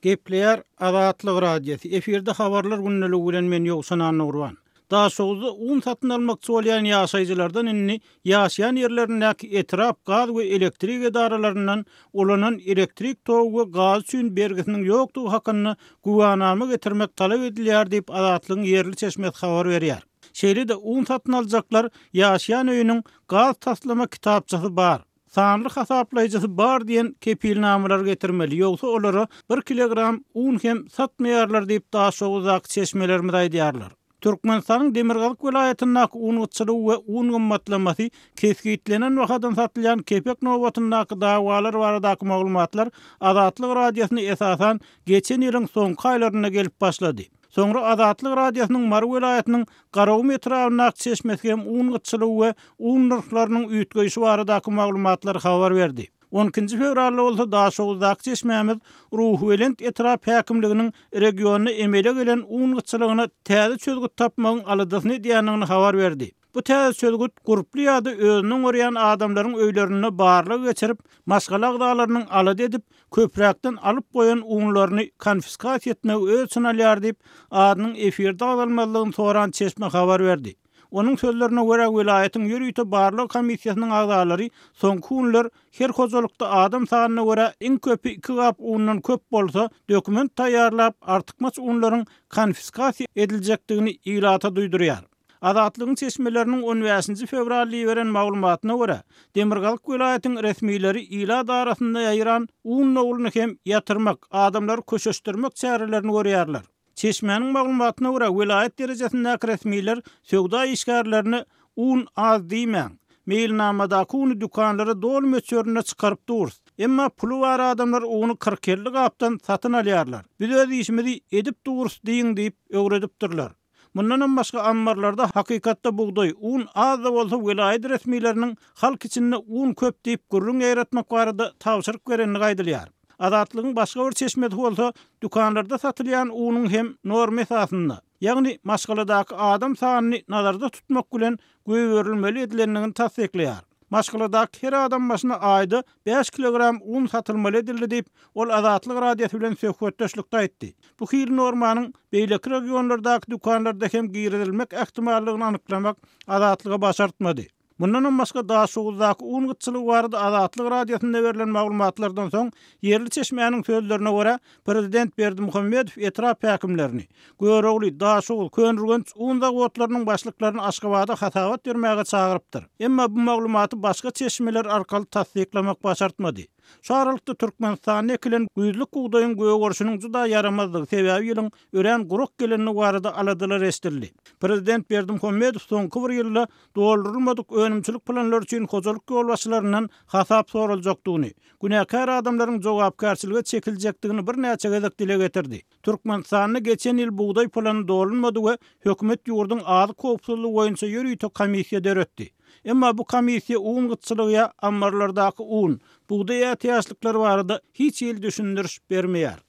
Gepleýär Azatlyk radiosu. Eferde habarlar günneligi bilen men Ýogsan Nurwan. Daha soňra un satyn almakçy bolýan ýaşaýjylardan inni ýaşaýan ýerlerindäki etrap gaz we elektrik edaralaryndan olanan elektrik togu we gaz üçin bergisiniň ýokdugy hakyny guwanama getirmek talap edilýär diýip Azatlygyň ýerli çeşmesi habar berýär. Şeýle-de un satyn aljaklar ýaşaýan öýüniň gaz taslama kitapçysy bar. Sanly hasaplayjysy bar diýen kepilnamalar getirmeli. Ýogsa olara 1 kilogram un hem satmaýarlar diýip daha soňra çeşmelerimiz aýdýarlar. Türkmenistanyň Demirgazyk welaýatyndaky un gıçylygy we un gymmatlamasy keskitlenen wagtdan satylýan kepek nowbatyndaky dawalar baradaky maglumatlar Azatlyk radiosyna esasan geçen ýylyň soňky aýlaryna gelip başlady. Soňra Azatlyk radiosynyň Mar welaýatynyň Garawy etrawynaky çeşmesi hem un gıçylygy we un nurklarynyň üýtgeýişi baradaky maglumatlar habar berdi. 12 fevralda bolsa daha soňky çeşmemiz Ruhwelend etrap häkimliginiň regionuna emele gelen un gıçylygyna täze çözgüt tapmagyň aladasyny diýenini habar berdi. Bu täze çözgüt gruply ýa-da özüniň oryan adamlaryň öýlerine barlyk geçirip, maşgalak dağlarynyň alad edip, köpräkden alyp goýan unlaryny konfiskasiýa etmek öýçün alýar diýip adynyň efirde agdalmalygyny soran çeşme habar berdi. Onun sözlerine göre vilayetin ýürüýte barlyk komissiýasynyň agdalary soňky günler her hozalykda adam sanyna göre iň köpi 2 gap undan köp bolsa dokument taýýarlap artykmaç unlaryň konfiskasiýa ediljekdigini ýylata duýdurýar. Azatlygyň çeşmeleriniň 15 fevralda beren maglumatyna göre Demirgazyk welaýatynyň resmiýleri ýyla darasynda ýaýran un nowluny hem ýatyrmak, adamlary köşeşdirmek çärelerini görýärler. Çeşmenin maglumatyna göre welaýat derejesindäki resmiýler söwda işgärlerini un az diýmän. Mailnamadaky uny dukanlara dol möçörüne çykaryp durur. Emma pulu bar adamlar uny 40 ellik gapdan satyn alýarlar. Biz öz işimizi edip durus diýin diýip öwredip durlar. Mundan başga ammarlarda hakykatda bugdoy un az da bolsa welaýat resmiýleriniň halk içinde un köp diýip gurrun ýaratmak barada tawşyryk berenini gaýdylýar. Azatlygyň başga bir çeşmesi bolsa dukanlarda satylýan unyň hem norma esasynda, ýagny maşgaladaky adam sanyny nazarda tutmak bilen göwerilmeli edilendigini tasdikleýär. Maşgaladaky her adam başyna aýda 5 kilogram un satylmaly edildi diýip ol Azatlyk radiosu bilen söhbetdeşlikde aýtdy. Bu hir normanyň beýleki regionlardaky dukanlarda hem giýrilmek ähtimallygyny anyklamak Azatlyga başartmady. Bundan başga daha soňky un gıçylygy barada Azatlyk radiosunda berilen maglumatlardan soň ýerli çeşmeýäniň sözlerine görä Prezident Berdimuhammedow etrap häkimlerini görewli daha soňky könürgenç un zawodlarynyň başlyklaryny Aşgabatda hasawat bermäge çagyrypdyr. Emma bu maglumaty başga çeşmeler arkaly tasdiklamak başartmady. Şu aralykda Türkmenistanyň ekilen güýzlük gugdaýyň göýe görüşiniň juda ýaramazlygy sebäbi ýylyň ören guruk gelenini barada aladylar estirli. Prezident Berdimuhammedow soňky bir ýylda doldurulmadyk önümçilik planlary üçin hojalyk ýolbaşçylaryndan hasap soruljakdygyny, günäkär adamlaryň jogapkärçiligi çekiljekdigini bir näçe gezek dile getirdi. Türkmenistanyň geçen ýyl buğday plany dolunmady we hökümet ýurdun ady kopsuzlygy boýunça ýürüýte komissiýa döretdi. Emma bu komissiýa un gıçylygy ammarlardaky un, buğday ähtiýaçlyklary barada hiç ýyl düşündiriş bermeýär.